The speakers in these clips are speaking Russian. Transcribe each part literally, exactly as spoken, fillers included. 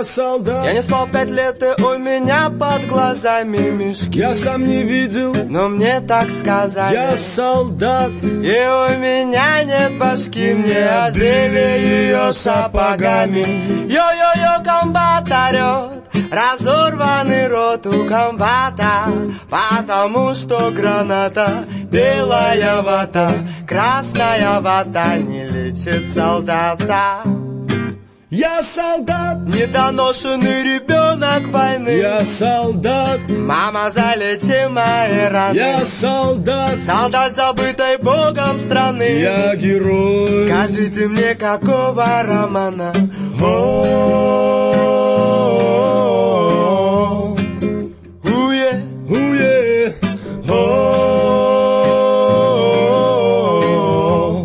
Я солдат. Я не спал пять лет, и у меня под глазами мешки. Я сам не видел, но мне так сказали. Я солдат. И у меня нет башки, мне отбили ее сапогами. Йо-йо-йо, комбат орет, разорванный рот у комбата, потому что граната, белая вата, красная вата не лечит солдата. Я солдат, недоношенный ребенок войны. Я солдат, мама, залечи мои раны. Я солдат, солдат забытой Богом страны. Я герой. Скажите мне, какого романа? О-о-о-о-о. Уе, уе, о-о-о-о-о.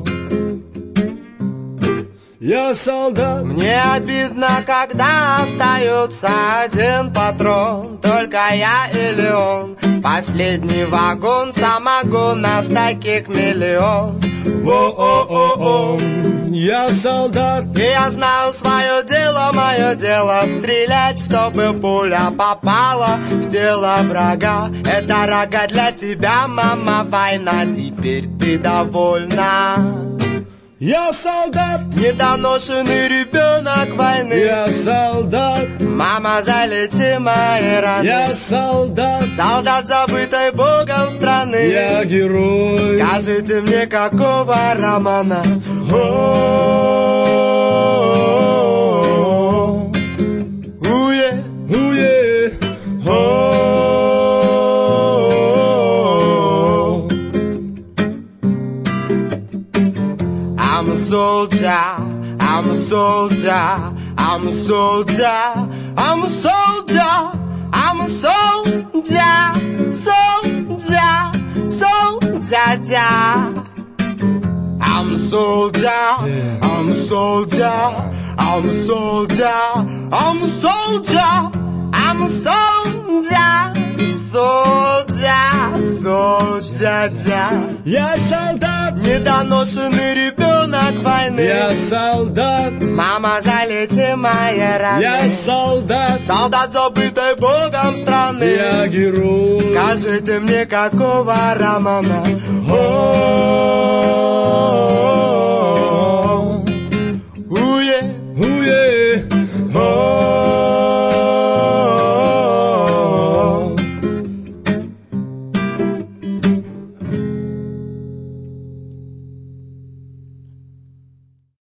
Я солдат. Мне обидно, когда остается один патрон, только я или он. Последний вагон самогон, нас таких миллион. О-о-о-о. Я солдат. И я знаю свое дело, мое дело стрелять, чтобы пуля попала в тело врага. Это рога для тебя, мама, война, теперь ты довольна. Я солдат, недоношенный ребенок войны. Я солдат, мама, залечи мои раны. Я солдат, солдат забытой Богом страны. Я герой. Скажите мне, какого романа? О-о-о-о-о. Уе, уе, о-о-о-о-о. I'm a soldier, I'm a soldier, I'm a soldier, I'm a soldier, I'm a soldier, soldier, soldier. I'm a soldier, I'm a soldier, I'm a soldier, I'm a soldier, I'm a soldier, soldier, soldier. Я солдат, недоношенный ребенок войны. Я солдат, мама, залечи мои раны. Я солдат, солдат забытой Богом страны. Я герой. Скажите мне, какого романа? О-о-о-о-о.